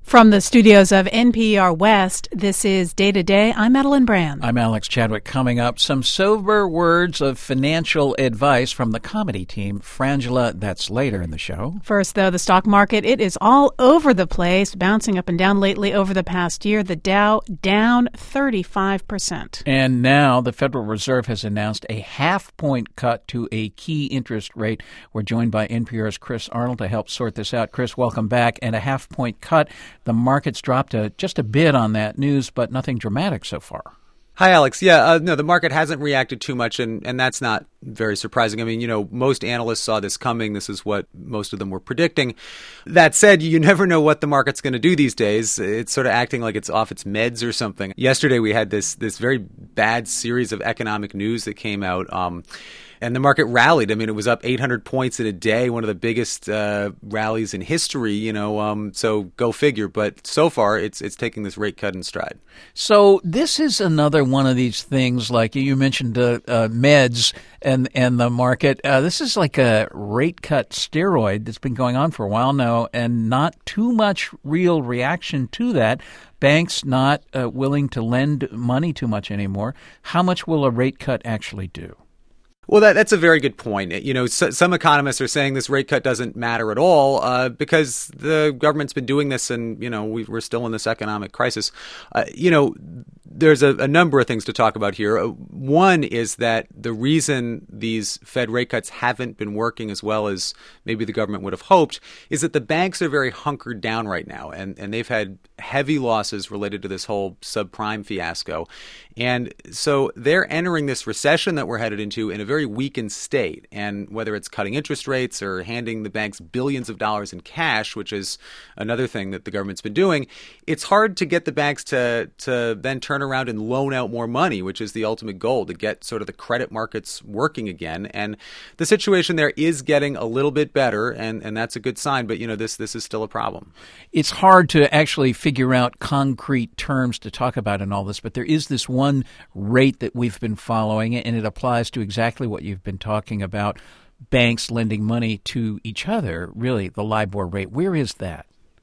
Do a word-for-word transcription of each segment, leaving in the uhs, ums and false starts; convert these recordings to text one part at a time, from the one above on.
From the studios of N P R West, this is Day to Day. I'm Madeline Brand. I'm Alex Chadwick. Coming up, some sober words of financial advice from the comedy team Frangela. That's later in the show. First, though, the stock market, it is all over the place, bouncing up and down lately over the past year. The Dow down thirty-five percent. And now the Federal Reserve has announced a half-point cut to a key interest rate. We're joined by N P R's Chris Arnold to help sort this out. Chris, welcome back. And a half-point cut. The market's dropped a, just a bit on that news, but nothing dramatic so far. Hi, Alex. Yeah, uh, no, the market hasn't reacted too much, and, and that's not very surprising. I mean, you know, most analysts saw this coming. This is what most of them were predicting. That said, you never know what the market's going to do these days. It's sort of acting like it's off its meds or something. Yesterday, we had this this very bad series of economic news that came out. Um, And the market rallied. I mean, it was up eight hundred points in a day, one of the biggest uh, rallies in history, you know, um, so go figure. But so far, it's it's taking this rate cut in stride. So this is another one of these things, like you mentioned uh, uh, meds and, and the market. Uh, this is like a rate cut steroid that's been going on for a while now, and not too much real reaction to that. Banks not uh, willing to lend money too much anymore. How much will a rate cut actually do? Well, that, that's a very good point. You know, so, some economists are saying this rate cut doesn't matter at all uh, because the government's been doing this and, you know, we, we're still in this economic crisis. Uh, you know, there's a, a number of things to talk about here. Uh, one is that the reason these Fed rate cuts haven't been working as well as maybe the government would have hoped is that the banks are very hunkered down right now, and, and they've had heavy losses related to this whole subprime fiasco. And so they're entering this recession that we're headed into in a very weakened state. And whether it's cutting interest rates or handing the banks billions of dollars in cash, which is another thing that the government's been doing, it's hard to get the banks to, to then turn around and loan out more money, which is the ultimate goal, to get sort of the credit markets working again. And the situation there is getting a little bit better, and, and that's a good sign. But, you know, this this is still a problem. It's hard to actually figure out concrete terms to talk about in all this, but there is this one rate that we've been following, and it applies to exactly what you've been talking about, banks lending money to each other, really, the LIBOR rate. Where is that?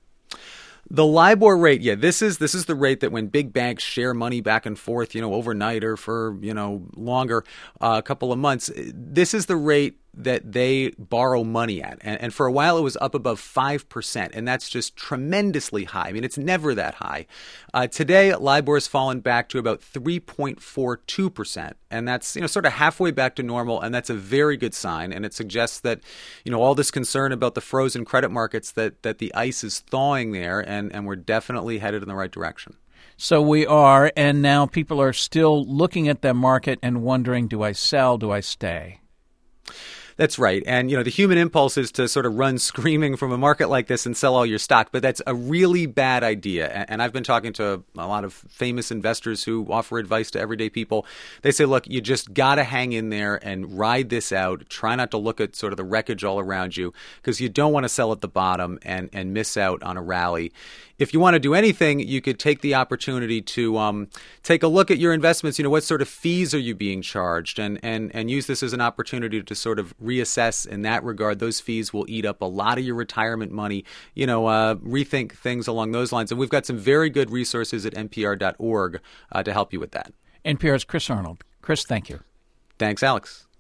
The LIBOR rate, yeah, this is this is the rate that when big banks share money back and forth, you know, overnight or for, you know, longer, uh, a couple of months, this is the rate that they borrow money at. And, and for a while, it was up above five percent. And that's just tremendously high. I mean, it's never that high. Uh, today, LIBOR has fallen back to about three point four two percent. And that's, you know, sort of halfway back to normal. And that's a very good sign. And it suggests that, you know, all this concern about the frozen credit markets, that that the ice is thawing there. And, and we're definitely headed in the right direction. So we are. And now people are still looking at the market and wondering, do I sell? Do I stay? That's right. And, you know, the human impulse is to sort of run screaming from a market like this and sell all your stock. But that's a really bad idea. And I've been talking to a lot of famous investors who offer advice to everyday people. They say, look, you just got to hang in there and ride this out. Try not to look at sort of the wreckage all around you, because you don't want to sell at the bottom and, and miss out on a rally. If you want to do anything, you could take the opportunity to um, take a look at your investments. You know, what sort of fees are you being charged? And, and, and use this as an opportunity to sort of reassess in that regard. Those fees will eat up a lot of your retirement money. You know, uh, rethink things along those lines. And we've got some very good resources at N P R dot org uh, to help you with that. N P R's Chris Arnold. Chris, thank you. Thanks, Alex.